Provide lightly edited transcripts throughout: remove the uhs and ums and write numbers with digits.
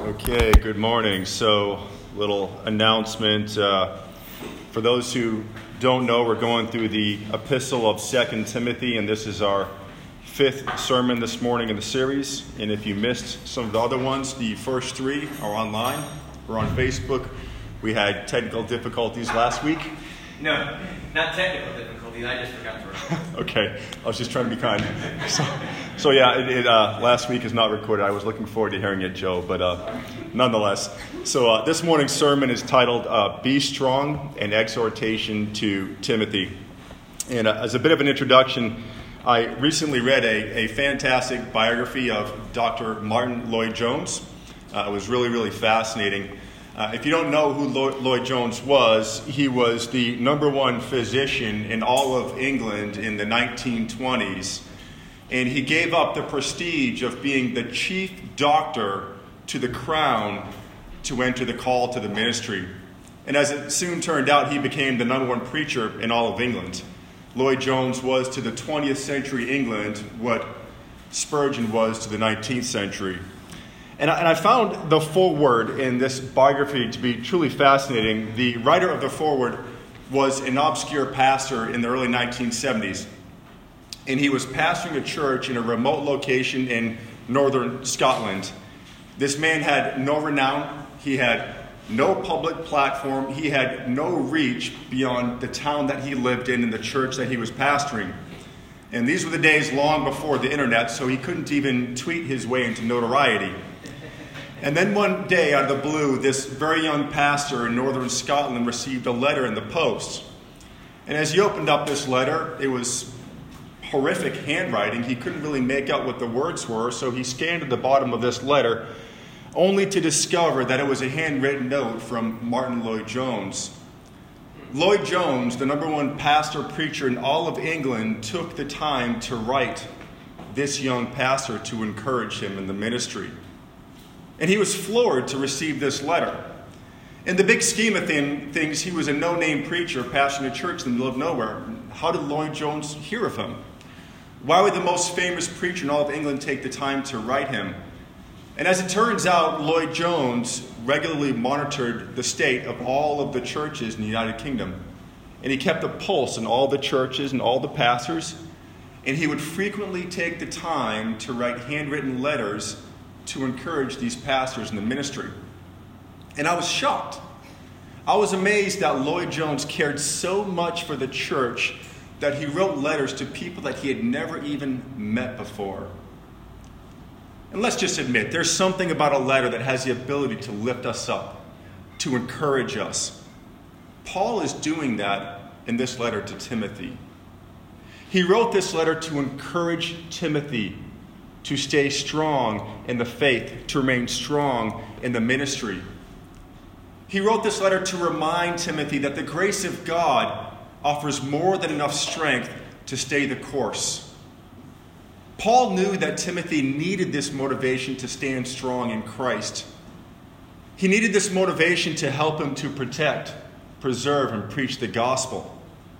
Okay, good morning. So, little announcement. For those who don't know, we're going through the epistle of 2 Timothy, and this is our fifth sermon this morning in the series. And if you missed some of the other ones, the first three are online. We're on Facebook. We had technical difficulties last week. No, not technical difficulties. I just forgot to record. Okay, I was just trying to be kind. So last week is not recorded. I was looking forward to hearing it, Joe, but nonetheless. So this morning's sermon is titled Be Strong, an Exhortation to Timothy. And as a bit of an introduction, I recently read a fantastic biography of Dr. Martyn Lloyd-Jones. It was really, really fascinating. If you don't know who Lloyd-Jones was, he was the number one physician in all of England in the 1920s. And he gave up the prestige of being the chief doctor to the crown to enter the call to the ministry. And as it soon turned out, he became the number one preacher in all of England. Lloyd-Jones was to the 20th century England what Spurgeon was to the 19th century. And I found the foreword in this biography to be truly fascinating. The writer of the foreword was an obscure pastor in the early 1970s. And he was pastoring a church in a remote location in northern Scotland. This man had no renown. He had no public platform. He had no reach beyond the town that he lived in and the church that he was pastoring. And these were the days long before the internet, so he couldn't even tweet his way into notoriety. And then one day, out of the blue, this very young pastor in northern Scotland received a letter in the post. And as he opened up this letter, it was horrific handwriting. He couldn't really make out what the words were, so he scanned at the bottom of this letter, only to discover that it was a handwritten note from Martyn Lloyd-Jones. Lloyd-Jones, the number one pastor preacher in all of England, took the time to write this young pastor to encourage him in the ministry. And he was floored to receive this letter. In the big scheme of things, he was a no-name preacher pastoring a church in the middle of nowhere. How did Lloyd-Jones hear of him? Why would the most famous preacher in all of England take the time to write him? And as it turns out, Lloyd-Jones regularly monitored the state of all of the churches in the United Kingdom. And he kept a pulse on all the churches and all the pastors. And he would frequently take the time to write handwritten letters to encourage these pastors in the ministry. And I was shocked. I was amazed that Lloyd-Jones cared so much for the church that he wrote letters to people that he had never even met before. And let's just admit, there's something about a letter that has the ability to lift us up, to encourage us. Paul is doing that in this letter to Timothy. He wrote this letter to encourage Timothy to stay strong in the faith, to remain strong in the ministry. He wrote this letter to remind Timothy that the grace of God offers more than enough strength to stay the course. Paul knew that Timothy needed this motivation to stand strong in Christ. He needed this motivation to help him to protect, preserve, and preach the gospel.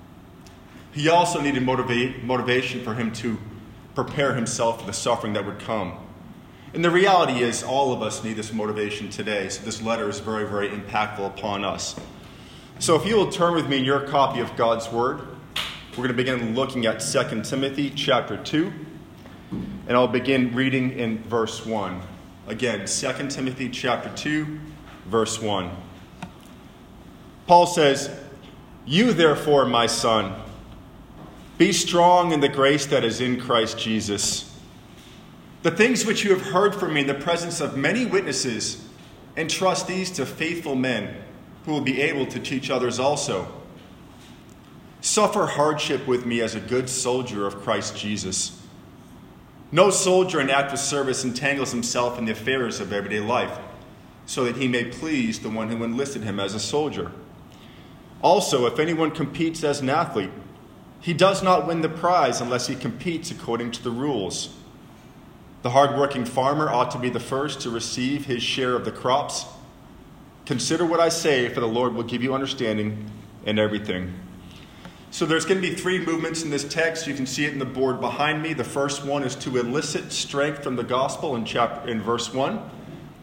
He also needed motivation for him to prepare himself for the suffering that would come. And the reality is all of us need this motivation today, so this letter is very, very impactful upon us. So if you will turn with me in your copy of God's Word, we're going to begin looking at 2 Timothy chapter 2, and I'll begin reading in verse 1. Again, 2 Timothy chapter 2, verse 1. Paul says, "You therefore, my son, be strong in the grace that is in Christ Jesus. The things which you have heard from me in the presence of many witnesses, entrust these to faithful men who will be able to teach others also. Suffer hardship with me as a good soldier of Christ Jesus. No soldier in active service entangles himself in the affairs of everyday life, so that he may please the one who enlisted him as a soldier. Also, if anyone competes as an athlete, he does not win the prize unless he competes according to the rules. The hard-working farmer ought to be the first to receive his share of the crops. Consider what I say, for the Lord will give you understanding in everything." So there's going to be three movements in this text. You can see it in the board behind me. The first one is to elicit strength from the gospel in verse 1.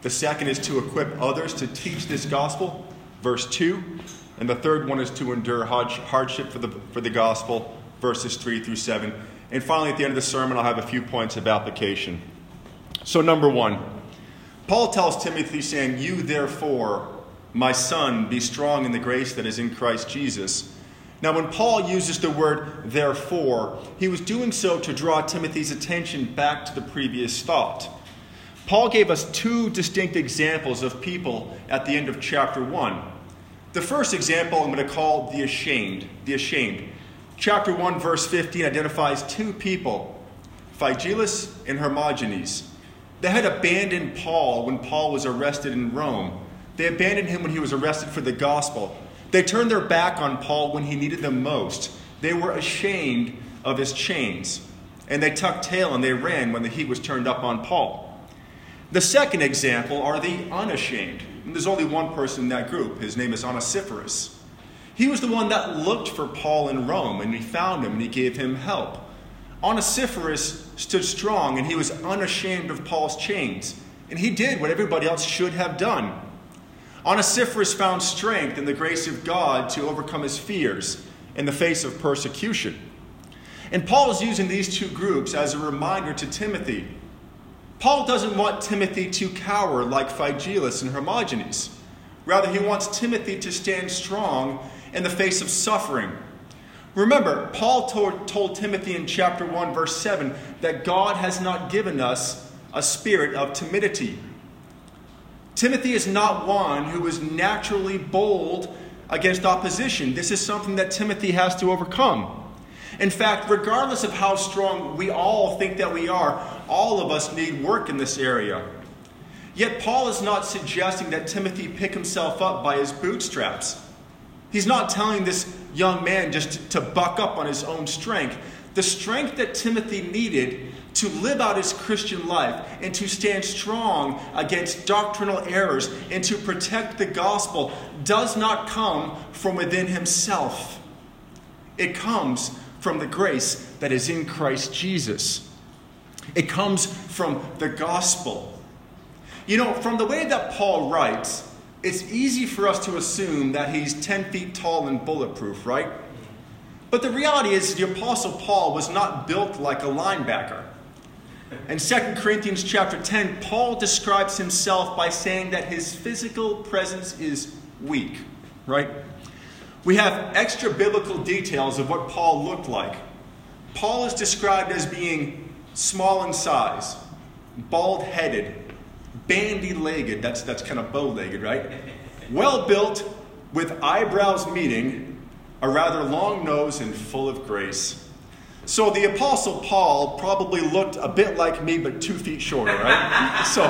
The second is to equip others to teach this gospel, verse 2. And the third one is to endure hardship for the gospel, verses 3 through 7. And finally, at the end of the sermon, I'll have a few points of application. So number 1, Paul tells Timothy, saying, "You therefore, my son, be strong in the grace that is in Christ Jesus." Now, when Paul uses the word therefore, he was doing so to draw Timothy's attention back to the previous thought. Paul gave us 2 distinct examples of people at the end of chapter 1. The first example I'm going to call the ashamed. The ashamed. Chapter 1, verse 15 identifies 2 people, Phygelus and Hermogenes. They had abandoned Paul when Paul was arrested in Rome. They abandoned him when he was arrested for the gospel. They turned their back on Paul when he needed them most. They were ashamed of his chains. And they tucked tail and they ran when the heat was turned up on Paul. The second example are the unashamed. And there's only one person in that group. His name is Onesiphorus. He was the one that looked for Paul in Rome, and he found him and he gave him help. Onesiphorus stood strong and he was unashamed of Paul's chains. And he did what everybody else should have done. Onesiphorus found strength in the grace of God to overcome his fears in the face of persecution. And Paul is using these 2 groups as a reminder to Timothy. Paul doesn't want Timothy to cower like Phygelus and Hermogenes. Rather, he wants Timothy to stand strong in the face of suffering. Remember, Paul told Timothy in chapter 1, verse 7, that God has not given us a spirit of timidity. Timothy is not one who is naturally bold against opposition. This is something that Timothy has to overcome. In fact, regardless of how strong we all think that we are, all of us need work in this area. Yet Paul is not suggesting that Timothy pick himself up by his bootstraps. He's not telling this young man just to buck up on his own strength. The strength that Timothy needed to live out his Christian life and to stand strong against doctrinal errors and to protect the gospel does not come from within himself. It comes from the grace that is in Christ Jesus. It comes from the gospel. You know, from the way that Paul writes, it's easy for us to assume that he's 10 feet tall and bulletproof, right? But the reality is the Apostle Paul was not built like a linebacker. In 2 Corinthians chapter 10, Paul describes himself by saying that his physical presence is weak, right? We have extra biblical details of what Paul looked like. Paul is described as being small in size, bald-headed, bandy-legged, that's kind of bow-legged, right? Well-built, with eyebrows meeting, a rather long nose, and full of grace. So the Apostle Paul probably looked a bit like me, but 2 feet shorter, right? So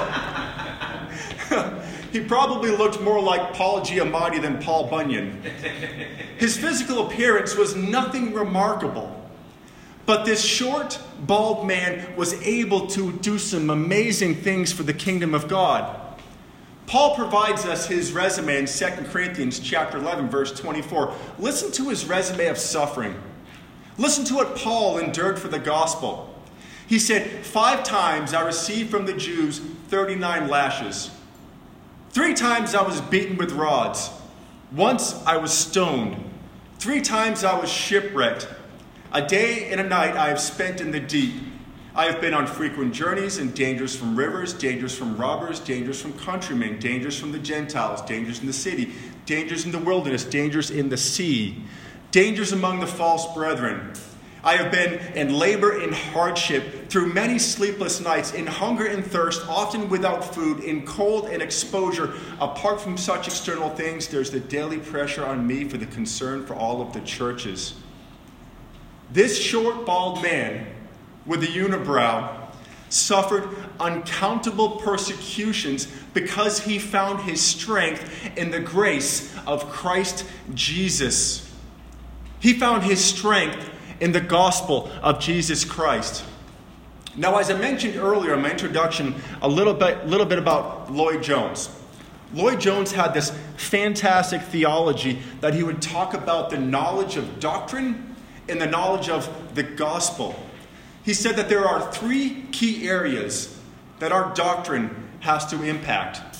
he probably looked more like Paul Giamatti than Paul Bunyan. His physical appearance was nothing remarkable. But this short, bald man was able to do some amazing things for the kingdom of God. Paul provides us his resume in 2 Corinthians chapter 11, verse 24. Listen to his resume of suffering. Listen to what Paul endured for the gospel. He said, 5 times I received from the Jews 39 lashes. 3 times I was beaten with rods. Once I was stoned. 3 times I was shipwrecked. A day and a night I have spent in the deep. I have been on frequent journeys and dangers from rivers, dangers from robbers, dangers from countrymen, dangers from the Gentiles, dangers in the city, dangers in the wilderness, dangers in the sea, dangers among the false brethren. I have been in labor and hardship, through many sleepless nights, in hunger and thirst, often without food, in cold and exposure. Apart from such external things, there's the daily pressure on me for the concern for all of the churches. This short, bald man with a unibrow suffered uncountable persecutions because he found his strength in the grace of Christ Jesus. He found his strength in the gospel of Jesus Christ. Now, as I mentioned earlier in my introduction, a little bit about Lloyd Jones. Lloyd Jones had this fantastic theology that he would talk about the knowledge of doctrine and the knowledge of the gospel. He said that there are 3 key areas that our doctrine has to impact.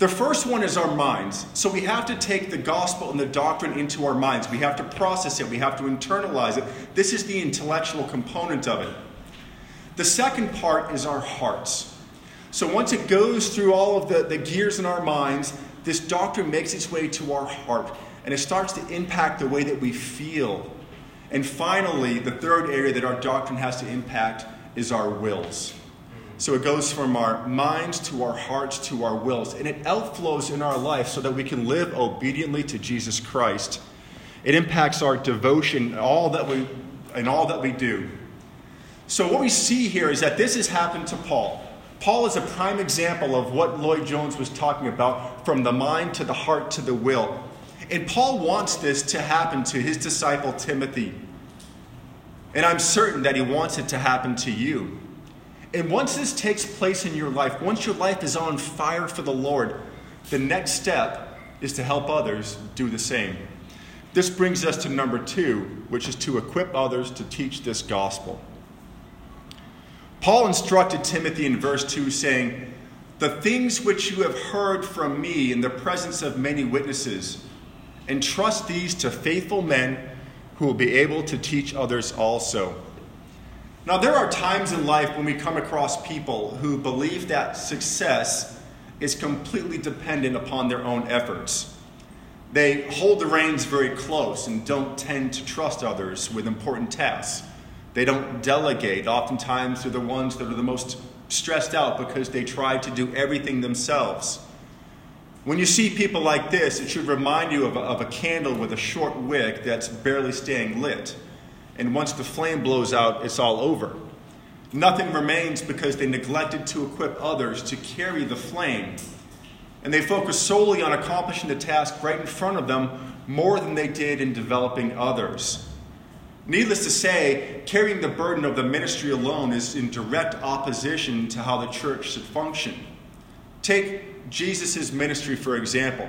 The first one is our minds. So we have to take the gospel and the doctrine into our minds. We have to process it. We have to internalize it. This is the intellectual component of it. The second part is our hearts. So once it goes through all of the gears in our minds, this doctrine makes its way to our heart. And it starts to impact the way that we feel. And finally, the third area that our doctrine has to impact is our wills. So it goes from our minds to our hearts to our wills. And it outflows in our life so that we can live obediently to Jesus Christ. It impacts our devotion and all that we do. So what we see here is that this has happened to Paul. Paul is a prime example of what Lloyd Jones was talking about, from the mind to the heart to the will. And Paul wants this to happen to his disciple Timothy. And I'm certain that he wants it to happen to you. And once this takes place in your life, once your life is on fire for the Lord, the next step is to help others do the same. This brings us to number 2, which is to equip others to teach this gospel. Paul instructed Timothy in verse 2, saying, "The things which you have heard from me in the presence of many witnesses, entrust these to faithful men who will be able to teach others also." Now, there are times in life when we come across people who believe that success is completely dependent upon their own efforts. They hold the reins very close and don't tend to trust others with important tasks. They don't delegate. Oftentimes, they're the ones that are the most stressed out because they try to do everything themselves. When you see people like this, it should remind you of a candle with a short wick that's barely staying lit. And once the flame blows out, it's all over. Nothing remains because they neglected to equip others to carry the flame. And they focus solely on accomplishing the task right in front of them more than they did in developing others. Needless to say, carrying the burden of the ministry alone is in direct opposition to how the church should function. Take Jesus' ministry, for example.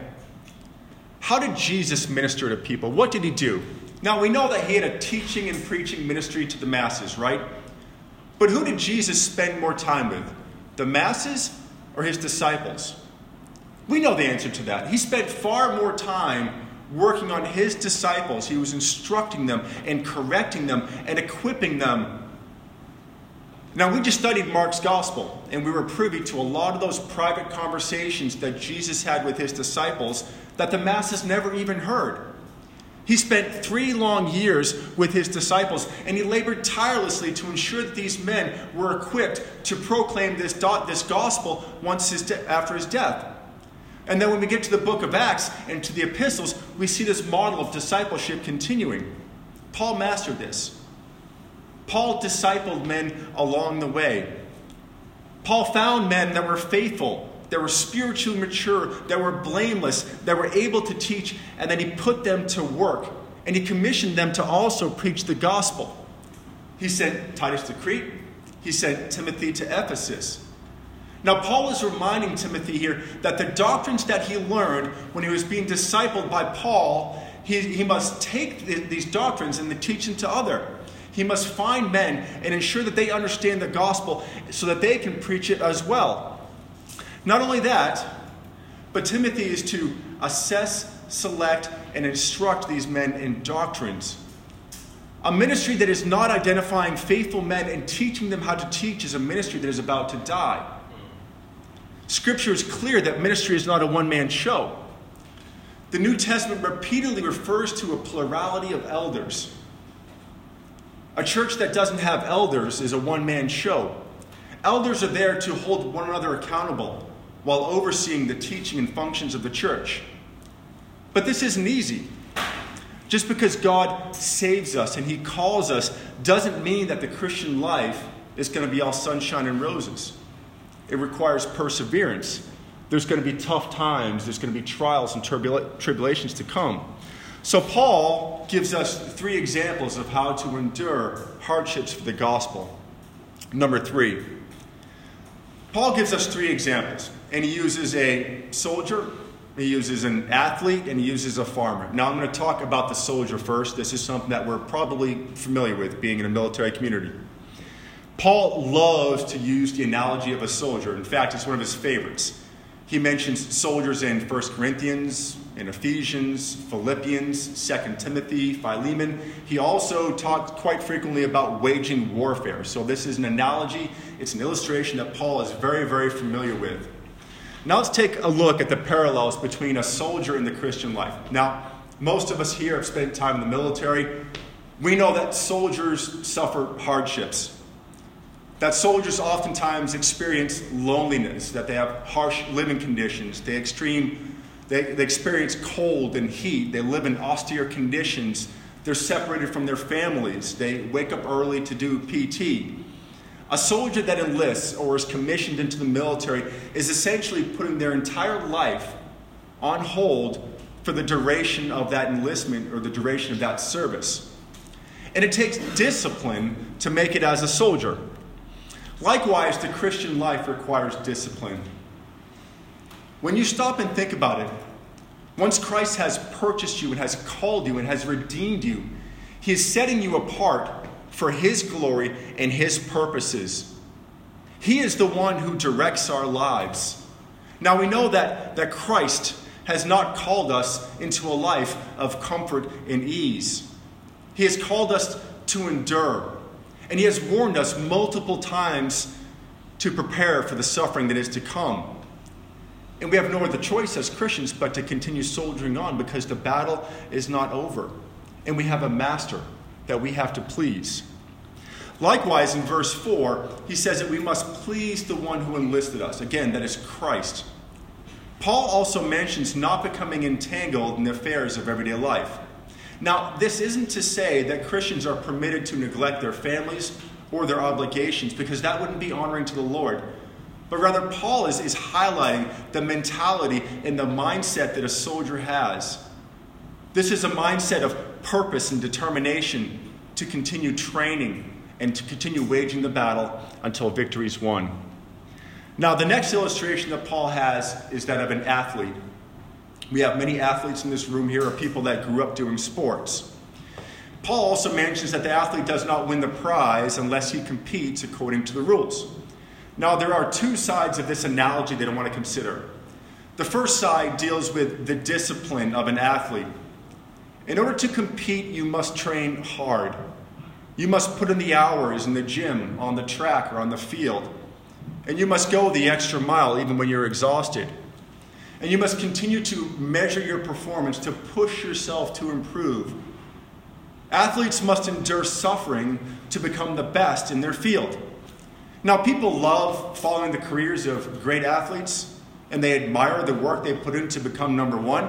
How did Jesus minister to people? What did he do? Now, we know that he had a teaching and preaching ministry to the masses, right? But who did Jesus spend more time with? The masses or his disciples? We know the answer to that. He spent far more time working on his disciples. He was instructing them and correcting them and equipping them. Now, we just studied Mark's gospel, and we were privy to a lot of those private conversations that Jesus had with his disciples that the masses never even heard. He spent 3 long years with his disciples, and he labored tirelessly to ensure that these men were equipped to proclaim this gospel after his death. And then when we get to the book of Acts and to the epistles, we see this model of discipleship continuing. Paul mastered this. Paul discipled men along the way. Paul found men that were faithful, that were spiritually mature, that were blameless, that were able to teach, and then he put them to work. And he commissioned them to also preach the gospel. He sent Titus to Crete. He sent Timothy to Ephesus. Now, Paul is reminding Timothy here that the doctrines that he learned when he was being discipled by Paul, he must take these doctrines and teach them to others. He must find men and ensure that they understand the gospel so that they can preach it as well. Not only that, but Timothy is to assess, select, and instruct these men in doctrines. A ministry that is not identifying faithful men and teaching them how to teach is a ministry that is about to die. Scripture is clear that ministry is not a one-man show. The New Testament repeatedly refers to a plurality of elders. A church that doesn't have elders is a one-man show. Elders are there to hold one another accountable while overseeing the teaching and functions of the church. But this isn't easy. Just because God saves us and he calls us doesn't mean that the Christian life is going to be all sunshine and roses. It requires perseverance. There's going to be tough times. There's going to be trials and tribulations to come. So Paul gives us 3 examples of how to endure hardships for the gospel. Number 3. Paul gives us 3 examples. And he uses a soldier, he uses an athlete, and he uses a farmer. Now I'm going to talk about the soldier first. This is something that we're probably familiar with, being in a military community. Paul loves to use the analogy of a soldier. In fact, it's one of his favorites. He mentions soldiers in 1 Corinthians, in Ephesians, Philippians, 2 Timothy, Philemon. He also talked quite frequently about waging warfare. So this is an analogy. It's an illustration that Paul is very, very familiar with. Now let's take a look at the parallels between a soldier and the Christian life. Now, most of us here have spent time in the military. We know that soldiers suffer hardships. That soldiers oftentimes experience loneliness, that they have harsh living conditions. They experience cold and heat. They live in austere conditions. They're separated from their families. They wake up early to do PT. A soldier that enlists or is commissioned into the military is essentially putting their entire life on hold for the duration of that enlistment or the duration of that service. And it takes discipline to make it as a soldier. Likewise, the Christian life requires discipline. When you stop and think about it, once Christ has purchased you and has called you and has redeemed you, He is setting you apart for His glory and His purposes. He is the one who directs our lives. Now we know that Christ has not called us into a life of comfort and ease. He has called us to endure. And He has warned us multiple times to prepare for the suffering that is to come. And we have no other choice as Christians but to continue soldiering on because the battle is not over. And we have a master that we have to please. Likewise, in verse 4, he says that we must please the one who enlisted us. Again, that is Christ. Paul also mentions not becoming entangled in the affairs of everyday life. Now, this isn't to say that Christians are permitted to neglect their families or their obligations, because that wouldn't be honoring to the Lord. But rather, Paul is highlighting the mentality and the mindset that a soldier has. This is a mindset of purpose and determination to continue training and to continue waging the battle until victory is won. Now, the next illustration that Paul has is that of an athlete. We have many athletes in this room here, or people that grew up doing sports. Paul also mentions that the athlete does not win the prize unless he competes according to the rules. Now, there are two sides of this analogy that I want to consider. The first side deals with the discipline of an athlete. In order to compete, you must train hard. You must put in the hours in the gym, on the track, or on the field. And you must go the extra mile even when you're exhausted. And you must continue to measure your performance, to push yourself to improve. Athletes must endure suffering to become the best in their field. Now, people love following the careers of great athletes, and they admire the work they put in to become number one.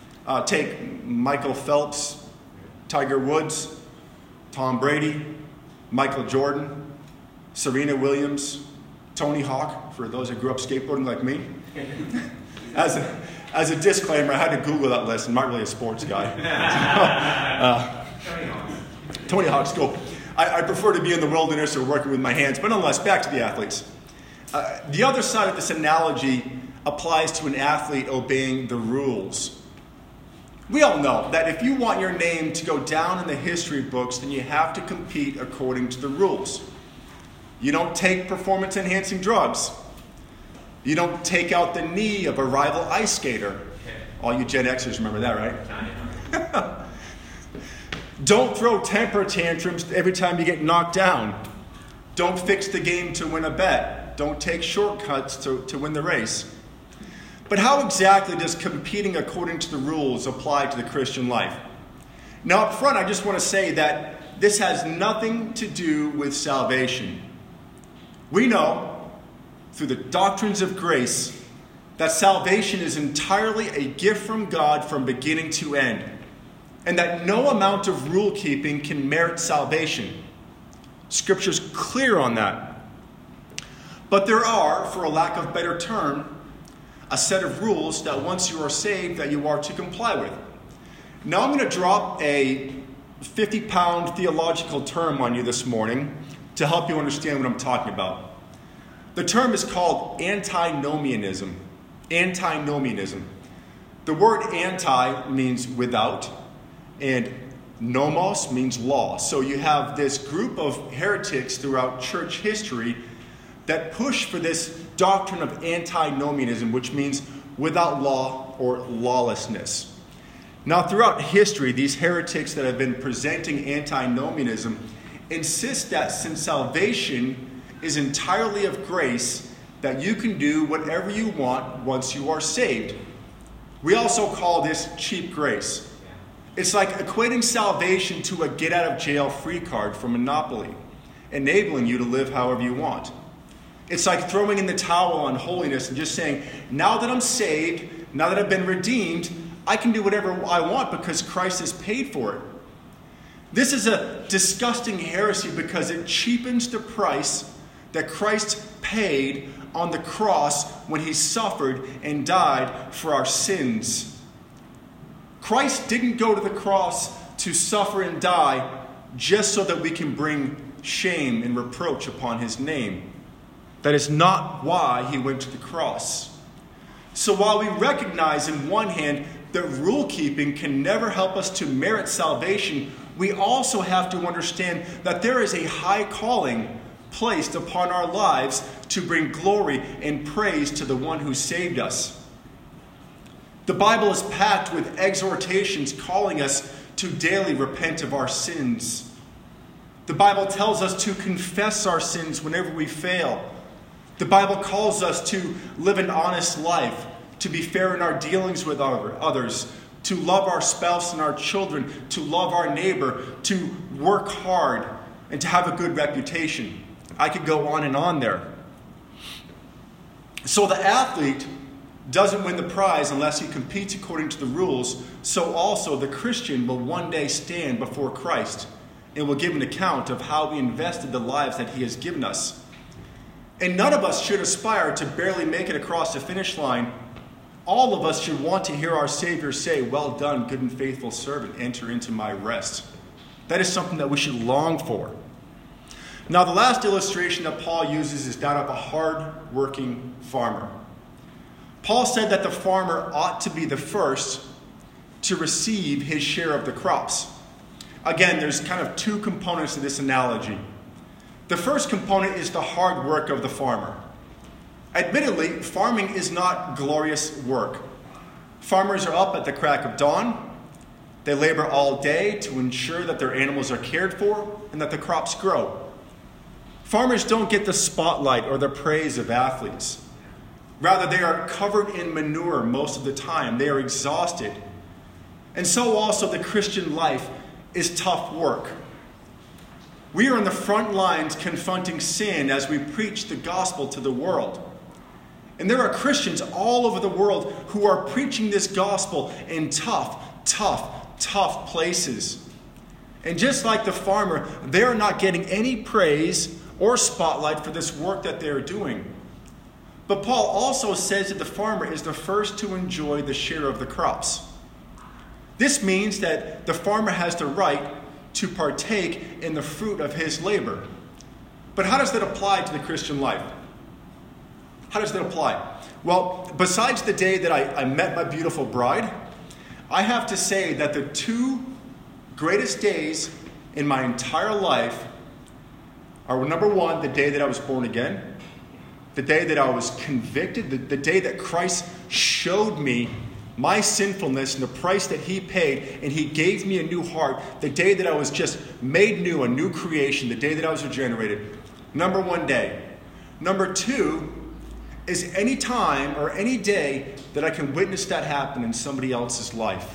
Take Michael Phelps, Tiger Woods, Tom Brady, Michael Jordan, Serena Williams, Tony Hawk, for those that grew up skateboarding like me. As a disclaimer, I had to Google that list. I'm not really a sports guy. Tony Hawk's cool. I prefer to be in the wilderness or working with my hands. But nonetheless, back to the athletes. The other side of this analogy applies to an athlete obeying the rules. We all know that if you want your name to go down in the history books, then you have to compete according to the rules. You don't take performance-enhancing drugs. You don't take out the knee of a rival ice skater. All you Gen Xers remember that, right? Don't throw temper tantrums every time you get knocked down. Don't fix the game to win a bet. Don't take shortcuts to win the race. But how exactly does competing according to the rules apply to the Christian life? Now, up front, I just want to say that this has nothing to do with salvation. We know, through the doctrines of grace, that salvation is entirely a gift from God from beginning to end, and that no amount of rule keeping can merit salvation. Scripture's clear on that. But there are, for a lack of better term, a set of rules that once you are saved that you are to comply with. Now I'm going to drop a 50-pound theological term on you this morning to help you understand what I'm talking about. The term is called antinomianism. Antinomianism. The word anti means without, and nomos means law. So you have this group of heretics throughout church history that push for this doctrine of antinomianism, which means without law or lawlessness. Now, throughout history, these heretics that have been presenting antinomianism insist that since salvation is entirely of grace, that you can do whatever you want once you are saved. We also call this cheap grace. It's like equating salvation to a get-out-of-jail-free card from Monopoly, enabling you to live however you want. It's like throwing in the towel on holiness and just saying, now that I'm saved, now that I've been redeemed, I can do whatever I want because Christ has paid for it. This is a disgusting heresy because it cheapens the price that Christ paid on the cross when he suffered and died for our sins. Christ didn't go to the cross to suffer and die just so that we can bring shame and reproach upon his name. That is not why he went to the cross. So while we recognize in one hand that rule keeping can never help us to merit salvation, we also have to understand that there is a high calling placed upon our lives to bring glory and praise to the one who saved us. The Bible is packed with exhortations calling us to daily repent of our sins. The Bible tells us to confess our sins whenever we fail. The Bible calls us to live an honest life, to be fair in our dealings with others, to love our spouse and our children, to love our neighbor, to work hard, and to have a good reputation. I could go on and on there. So the athlete doesn't win the prize unless he competes according to the rules. So also the Christian will one day stand before Christ and will give an account of how we invested the lives that he has given us. And none of us should aspire to barely make it across the finish line. All of us should want to hear our Savior say, "Well done, good and faithful servant, enter into my rest." That is something that we should long for. Now, the last illustration that Paul uses is that of a hard-working farmer. Paul said that the farmer ought to be the first to receive his share of the crops. Again, there's kind of two components to this analogy. The first component is the hard work of the farmer. Admittedly, farming is not glorious work. Farmers are up at the crack of dawn. They labor all day to ensure that their animals are cared for and that the crops grow. Farmers don't get the spotlight or the praise of athletes. Rather, they are covered in manure most of the time. They are exhausted. And so also the Christian life is tough work. We are in the front lines confronting sin as we preach the gospel to the world. And there are Christians all over the world who are preaching this gospel in tough places. And just like the farmer, they are not getting any praise or spotlight for this work that they are doing. But Paul also says that the farmer is the first to enjoy the share of the crops. This means that the farmer has the right to partake in the fruit of his labor. But how does that apply to the Christian life? How does that apply? Well, besides the day that I met my beautiful bride, I have to say that the two greatest days in my entire life are, number one, the day that I was born again, the day that I was convicted, the day that Christ showed me my sinfulness and the price that he paid, and he gave me a new heart, the day that I was just made new, a new creation, the day that I was regenerated. Number one day. Number two is any time or any day that I can witness that happen in somebody else's life.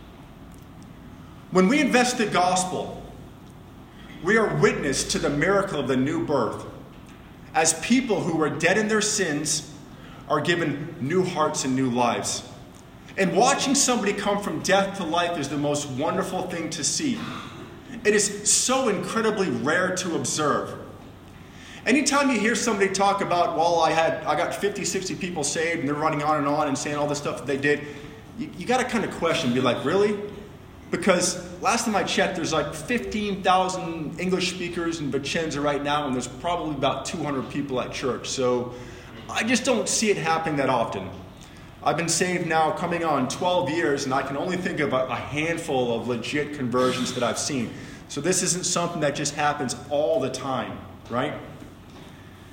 When we invest the gospel, we are witness to the miracle of the new birth. As people who were dead in their sins are given new hearts and new lives. And watching somebody come from death to life is the most wonderful thing to see. It is so incredibly rare to observe. Anytime you hear somebody talk about, well, I got 50, 60 people saved, and they're running on and saying all the stuff that they did, you got to kind of question, be like, really? Because last time I checked, there's like 15,000 English speakers in Vicenza right now, and there's probably about 200 people at church. So I just don't see it happening that often. I've been saved now coming on 12 years, and I can only think of a handful of legit conversions that I've seen. So this isn't something that just happens all the time, right?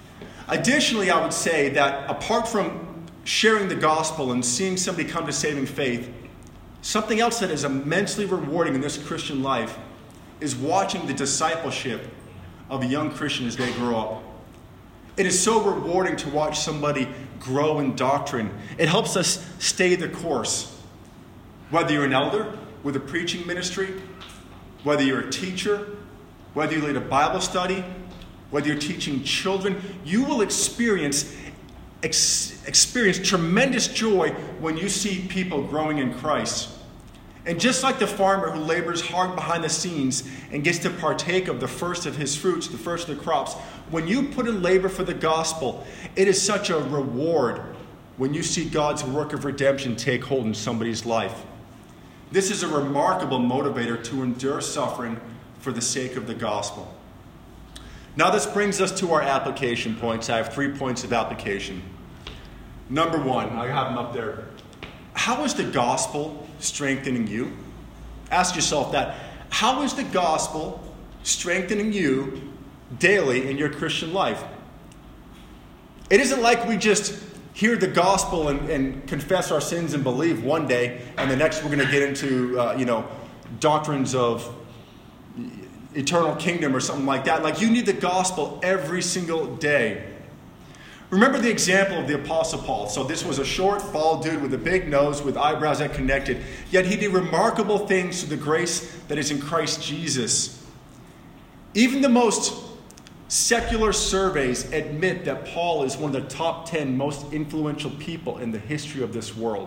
Additionally, I would say that apart from sharing the gospel and seeing somebody come to saving faith, something else that is immensely rewarding in this Christian life is watching the discipleship of a young Christian as they grow up. It is so rewarding to watch somebody grow in doctrine. It helps us stay the course. Whether you're an elder with a preaching ministry, whether you're a teacher, whether you lead a Bible study, whether you're teaching children, you will experience tremendous joy when you see people growing in Christ. And just like the farmer who labors hard behind the scenes and gets to partake of the first of his fruits, the first of the crops, when you put in labor for the gospel, it is such a reward when you see God's work of redemption take hold in somebody's life. This is a remarkable motivator to endure suffering for the sake of the gospel. Now this brings us to our application points. I have 3 points of application. Number 1, I have them up there. How is the gospel strengthening you? Ask yourself that. How is the gospel strengthening you daily in your Christian life? It isn't like we just hear the gospel and confess our sins and believe one day, and the next we're going to get into doctrines of eternal kingdom or something like that. Like, you need the gospel every single day. Remember the example of the Apostle Paul. So this was a short, bald dude with a big nose with eyebrows that connected. Yet he did remarkable things through the grace that is in Christ Jesus. Even the most secular surveys admit that Paul is one of the top 10 most influential people in the history of this world.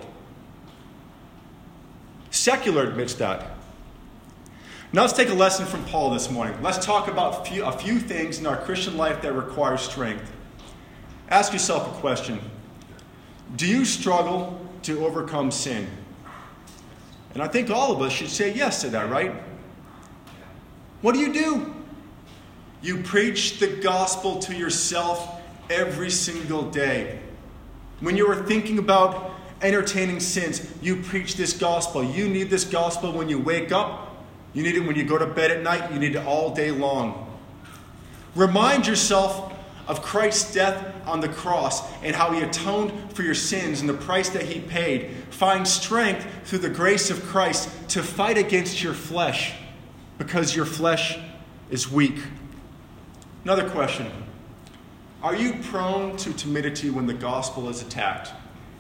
Secular admits that. Now let's take a lesson from Paul this morning. Let's talk about a few things in our Christian life that require strength. Ask yourself a question. Do you struggle to overcome sin? And I think all of us should say yes to that, right? What do? You preach the gospel to yourself every single day. When you are thinking about entertaining sins, you preach this gospel. You need this gospel when you wake up. You need it when you go to bed at night. You need it all day long. Remind yourself of Christ's death on the cross and how he atoned for your sins and the price that he paid. Find strength through the grace of Christ to fight against your flesh, because your flesh is weak. Another question. Are you prone to timidity when the gospel is attacked?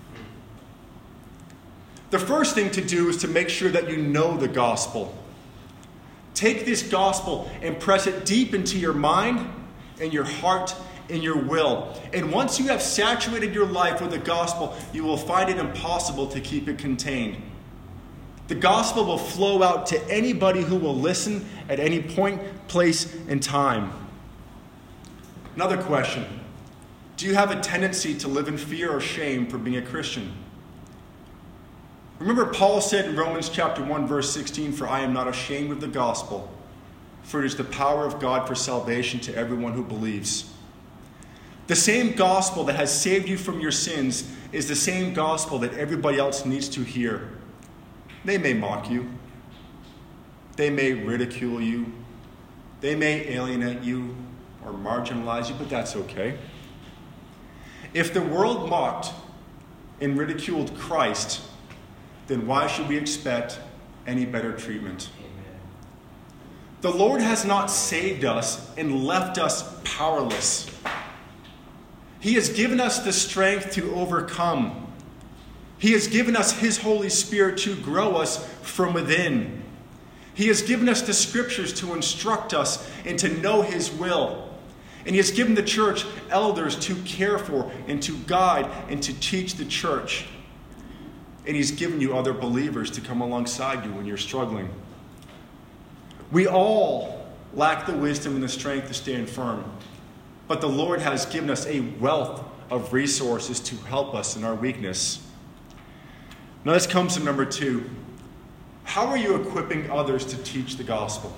The first thing to do is to make sure that you know the gospel. Take this gospel and press it deep into your mind and your heart and your will. And once you have saturated your life with the gospel, you will find it impossible to keep it contained. The gospel will flow out to anybody who will listen at any point, place, and time. Another question. Do you have a tendency to live in fear or shame for being a Christian? Remember, Paul said in Romans chapter 1, verse 16, "For I am not ashamed of the gospel, for it is the power of God for salvation to everyone who believes." The same gospel that has saved you from your sins is the same gospel that everybody else needs to hear. They may mock you. They may ridicule you. They may alienate you or marginalize you, but that's okay. If the world mocked and ridiculed Christ, then why should we expect any better treatment? Amen. The Lord has not saved us and left us powerless. He has given us the strength to overcome. He has given us His Holy Spirit to grow us from within. He has given us the Scriptures to instruct us and to know His will. And He has given the church elders to care for and to guide and to teach the church. And He's given you other believers to come alongside you when you're struggling. We all lack the wisdom and the strength to stand firm. But the Lord has given us a wealth of resources to help us in our weakness. Now this comes to number 2. How are you equipping others to teach the gospel?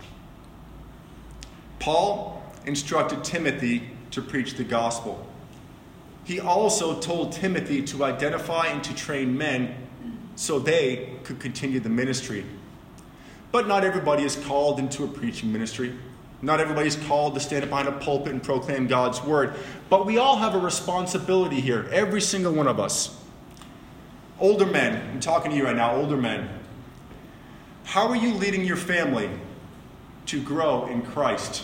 Paul instructed Timothy to preach the gospel. He also told Timothy to identify and to train men so they could continue the ministry. But not everybody is called into a preaching ministry. Not everybody's called to stand up behind a pulpit and proclaim God's word. But we all have a responsibility here, every single one of us. Older men, I'm talking to you right now, older men. How are you leading your family to grow in Christ?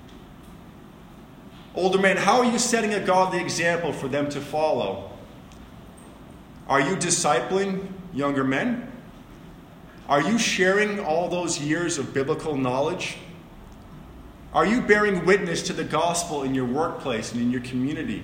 Older men, how are you setting a godly example for them to follow? Are you discipling younger men? Are you sharing all those years of biblical knowledge? Are you bearing witness to the gospel in your workplace and in your community?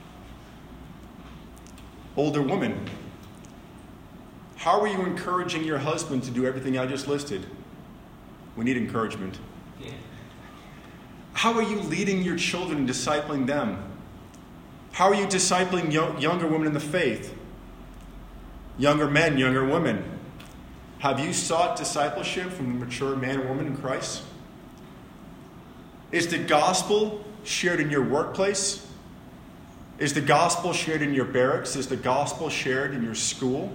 Older women, how are you encouraging your husband to do everything I just listed? We need encouragement. Yeah. How are you leading your children and discipling them? How are you discipling younger women in the faith? Younger men, younger women. Have you sought discipleship from a mature man or woman in Christ? Is the gospel shared in your workplace? Is the gospel shared in your barracks? Is the gospel shared in your school?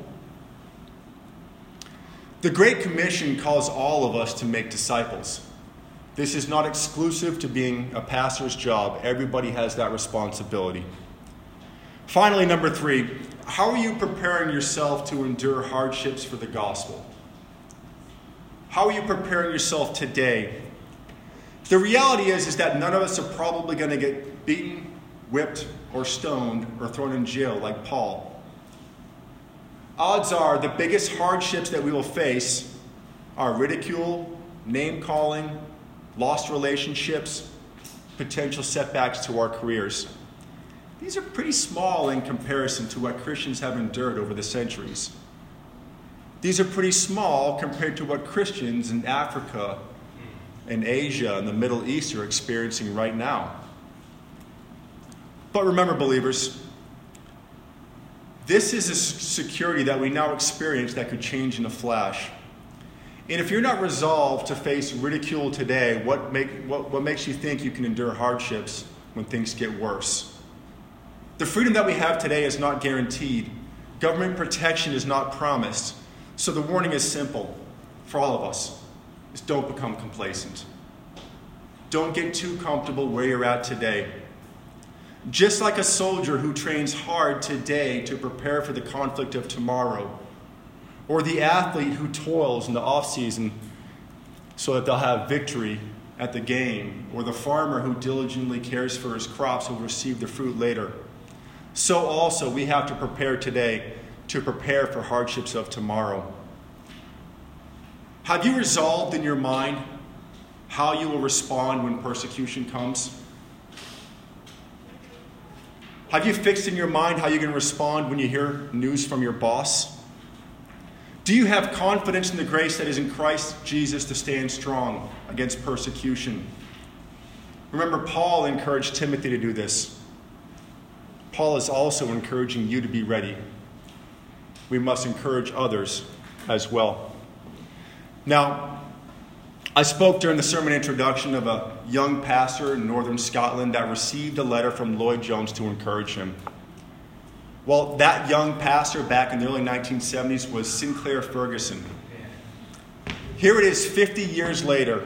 The Great Commission calls all of us to make disciples. This is not exclusive to being a pastor's job. Everybody has that responsibility. Finally, number 3, how are you preparing yourself to endure hardships for the gospel? How are you preparing yourself today? The reality is that none of us are probably going to get beaten, whipped, or stoned, or thrown in jail like Paul. Odds are the biggest hardships that we will face are ridicule, name-calling, lost relationships, potential setbacks to our careers. These are pretty small in comparison to what Christians have endured over the centuries. These are pretty small compared to what Christians in Africa and Asia and the Middle East are experiencing right now. But remember, believers, this is a security that we now experience that could change in a flash. And if you're not resolved to face ridicule today, what makes you think you can endure hardships when things get worse? The freedom that we have today is not guaranteed. Government protection is not promised. So the warning is simple for all of us, is don't become complacent. Don't get too comfortable where you're at today. Just like a soldier who trains hard today to prepare for the conflict of tomorrow, or the athlete who toils in the off-season so that they'll have victory at the game, or the farmer who diligently cares for his crops will receive the fruit later. So also we have to prepare today to prepare for hardships of tomorrow. Have you resolved in your mind how you will respond when persecution comes? Have you fixed in your mind how you're going to respond when you hear news from your boss? Do you have confidence in the grace that is in Christ Jesus to stand strong against persecution? Remember, Paul encouraged Timothy to do this. Paul is also encouraging you to be ready. We must encourage others as well. Now, I spoke during the sermon introduction of a young pastor in northern Scotland that received a letter from Lloyd Jones to encourage him. Well, that young pastor back in the early 1970s was Sinclair Ferguson. Here it is 50 years later,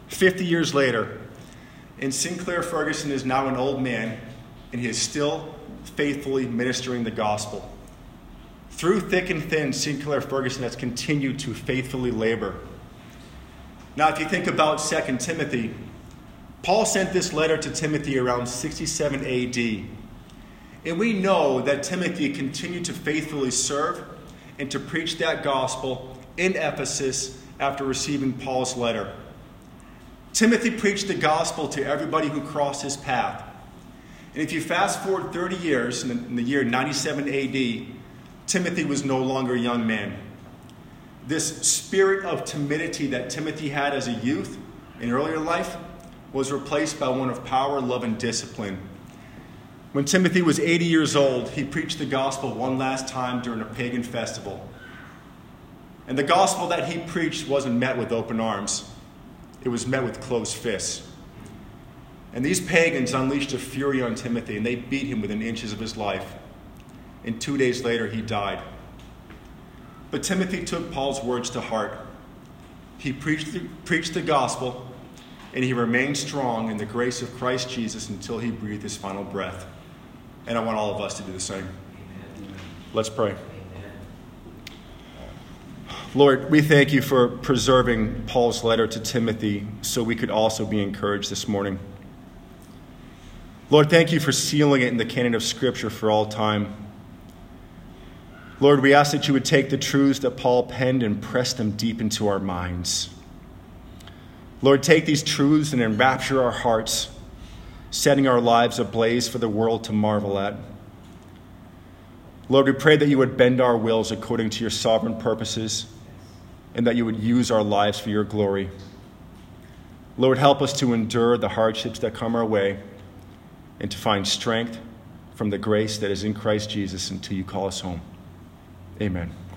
and Sinclair Ferguson is now an old man, and he is still faithfully ministering the gospel. Through thick and thin, Sinclair Ferguson has continued to faithfully labor. Now, if you think about 2 Timothy, Paul sent this letter to Timothy around 67 AD. And we know that Timothy continued to faithfully serve and to preach that gospel in Ephesus after receiving Paul's letter. Timothy preached the gospel to everybody who crossed his path. And if you fast forward 30 years, in the year 97 AD, Timothy was no longer a young man. This spirit of timidity that Timothy had as a youth in earlier life was replaced by one of power, love, and discipline. When Timothy was 80 years old, he preached the gospel one last time during a pagan festival. And the gospel that he preached wasn't met with open arms. It was met with closed fists. And these pagans unleashed a fury on Timothy, and they beat him within inches of his life. And 2 days later, he died. But Timothy took Paul's words to heart. He preached the gospel, and he remained strong in the grace of Christ Jesus until he breathed his final breath. And I want all of us to do the same. Amen. Let's pray. Lord, we thank you for preserving Paul's letter to Timothy so we could also be encouraged this morning. Lord, thank you for sealing it in the canon of Scripture for all time. Lord, we ask that you would take the truths that Paul penned and press them deep into our minds. Lord, take these truths and enrapture our hearts, setting our lives ablaze for the world to marvel at. Lord, we pray that you would bend our wills according to your sovereign purposes, and that you would use our lives for your glory. Lord, help us to endure the hardships that come our way and to find strength from the grace that is in Christ Jesus until you call us home. Amen.